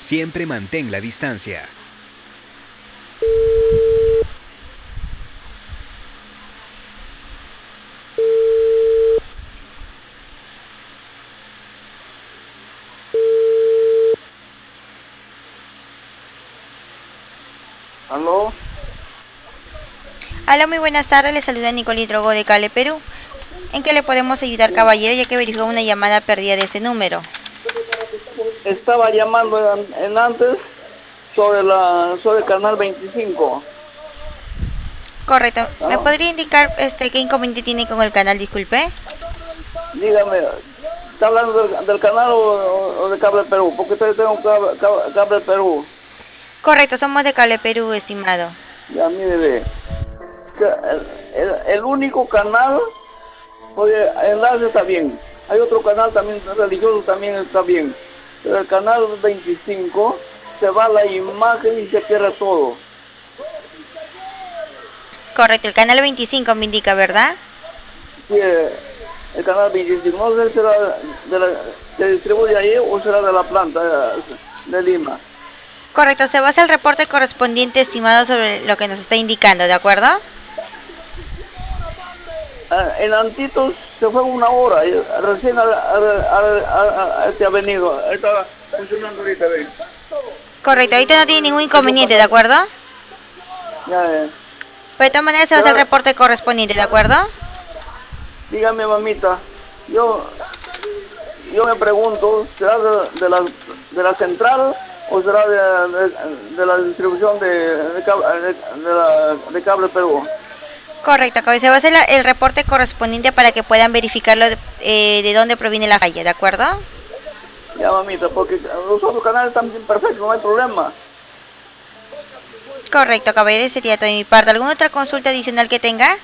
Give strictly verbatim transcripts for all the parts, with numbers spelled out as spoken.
Siempre mantén la distancia. ¿Aló? Hola, muy buenas tardes. Le saluda Nicolí Drogo de Cable, Perú. ¿En qué le podemos ayudar, caballero, ya que verificó una llamada perdida de este número? Estaba llamando en, en antes sobre la sobre el canal veinticinco. Correcto. ¿Me ¿No? podría indicar este qué inconveniente tiene con el canal? Disculpe. Dígame, ¿está hablando del, del canal o, o- o de Cable Perú? Porque yo tengo cable, cable, Cable Perú. Correcto, somos de Cable, Perú, estimado. Ya, mire, ve, que el, el- el único canal, oye, enlace está bien. Hay otro canal también religioso, también está bien. Pero el canal veinticinco se va la imagen y se pierde todo. Correcto, el canal veinticinco me indica, ¿verdad? Sí, eh, el canal veinticinco, no sé si será de la, se distribuye ahí o será de la planta eh, de Lima. Correcto, se basa el reporte correspondiente, estimado, sobre lo que nos está indicando, ¿de acuerdo? Ah, en Antitos se fue una hora, y recién ha, ha- ha- ha- este ha venido, está funcionando ahorita, ve. Correcto, ahorita no tiene ningún Tengo inconveniente, ¿de canal, acuerdo? ya, eh. Pero de todas maneras se basa el Será- reporte correspondiente, ¿de acuerdo? dígame, mamita, yo, yo me pregunto, ¿será de, de la, de la central o será de, de- de la distribución de, de, cable, de, de la, de Cable Perú? Correcto, acá se va a hacer la- el reporte correspondiente para que puedan verificarlo de, eh, de dónde proviene la falla, ¿de acuerdo? Ya, mamita, porque los otros canales están bien perfectos, no hay problema. Correcto, caballero, sería todo de mi parte. ¿Alguna otra consulta adicional que tenga?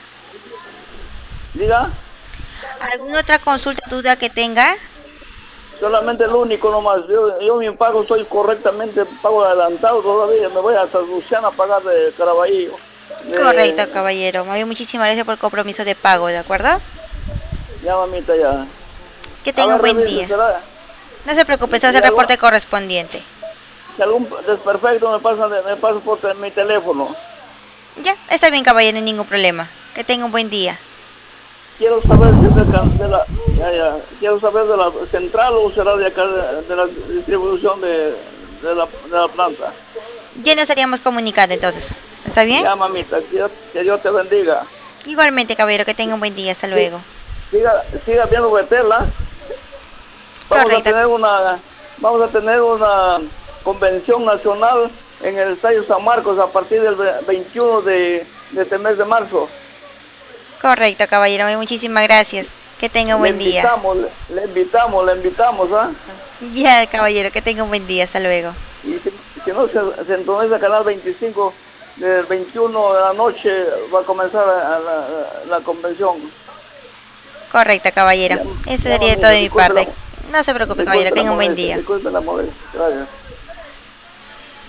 Diga, ¿Alguna otra consulta, duda que tenga? solamente el único nomás. Yo, yo mi pago estoy correctamente, pago adelantado todavía. Me voy hasta Luciana a pagar de Caraballo. Correcto, De, caballero. Muy bien, muchísimas gracias por el compromiso de pago, ¿de acuerdo? ya, mamita, ya. Que A tenga un ver, buen revise, día. ¿será? No se preocupe, se Si hace el algo, reporte correspondiente. si algún desperfecto me pasa, me pasa por te- mi teléfono. Ya, está bien, caballero, no hay ningún problema. Que tenga un buen día. Quiero saber si es de, can- de la, ya, ya. Quiero saber de la central o será de acá, de, de la distribución de, de la, de la planta. Ya nos estaríamos comunicando entonces. ¿Está bien? Ya, mamita, que Dios, que Dios te bendiga. Igualmente, caballero, que tenga un buen día. Hasta Sí, luego. siga, siga viendo Betela. Vamos a Correcto. tener una, vamos a tener una convención nacional en el Estadio San Marcos a partir del ve- veintiuno de, de este mes de marzo. Correcto, caballero. Muchísimas gracias. Que tenga un Le buen día. invitamos, le, le invitamos, le invitamos, ¿ah? Ya, caballero, que tenga un buen día. Hasta luego. Y si, si no se, se sintoniza Canal veinticinco, del veintiuno de la noche va a comenzar la, la- la convención. Correcto, caballero. Ya, Eso ya, sería todo mamita, de mi disculpe la, parte. No se preocupe, caballero. disculpe la Tenga un buen molestia, día. disculpe la molestia. Gracias.